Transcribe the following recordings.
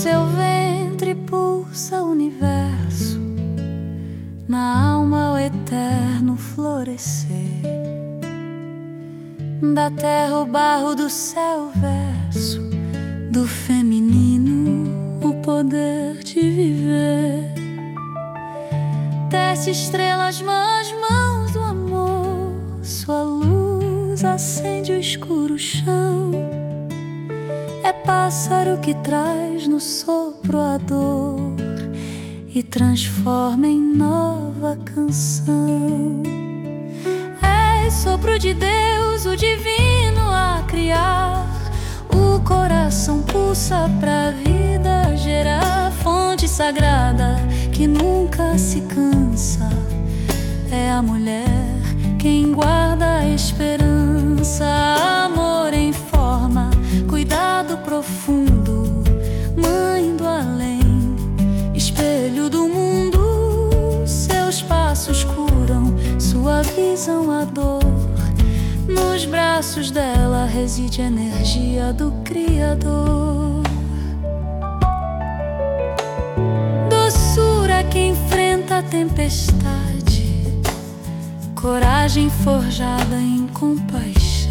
seu ventre pulsa o universo, na alma o eterno florescer. Da terra o barro, do céu o verso, do feminino o poder de viver. Desce estrelas nas mãos do amor, sua luz acende o escuro chão. É pássaro que traz no sopro a dor e transforma em nova canção. És sopro de Deus, o divino a criar. O coração pulsa pra vida gerar. Fonte sagrada que nunca se cansa. É a mulher quem guarda a esperança. Amor em forma, cuidado profundo, mãe do além, espelho do mundo. Seus passos curam, suavizam a dor. Nos braços dela reside a energia do Criador. Doçura que enfrenta a tempestade, coragem forjada em compaixão.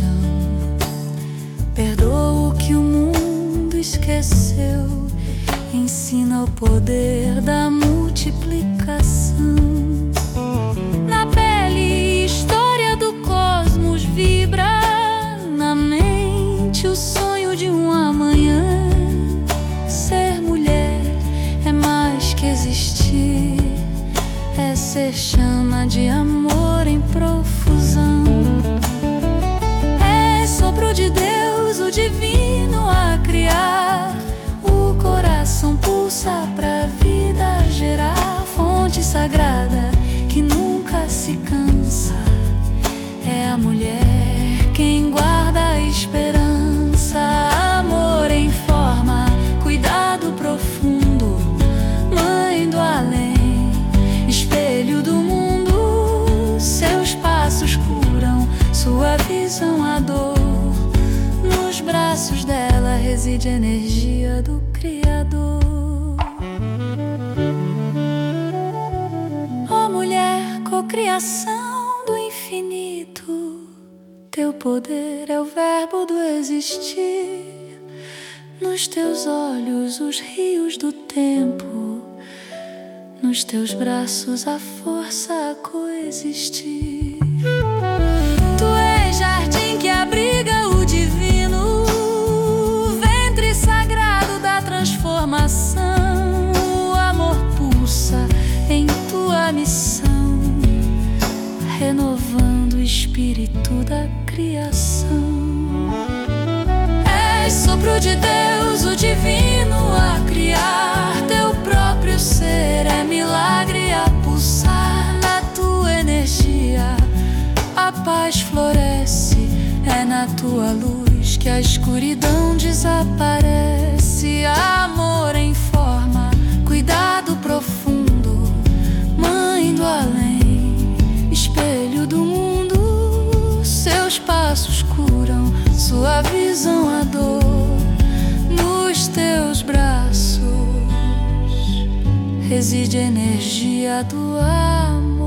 Perdoa o que o mundo esqueceu, ensina o poder da multiplicação. Na pele, história do cosmos vibra. Na mente, o sonho de um amanhã. Ser mulher é mais que existir, é ser chama de amor em profusão. É sopro de Deus, o divino a criar. O coração pulsa pra vida gerar. Fonte sagrada que nunca se cansa. É a mulher quem guarda a esperança. Amor em forma, cuidado profundo, mãe do além, espelho do mundo. Seus passos curam, suavizam a dor. Nos braços dela reside a energia do Criador. Ó mulher, cocriação do infinito, teu poder é o verbo do existir. Nos teus olhos os rios do tempo, nos teus braços a força a coexistir. Tu és jardim que abriga o divino, ventre sagrado da transformação. O amor pulsa em tua missão, renovando o espírito da criação. És sopro de Deus, o divino a criar. Teu próprio ser é milagre a pulsar. Na tua energia a paz floresce. É na tua luz que a escuridão desaparece. Amor em forma, cuidado profundo, mãe do além, espelho do mundo. Seus passos curam, suavizam a dor. Nos teus braços reside a energia do amor.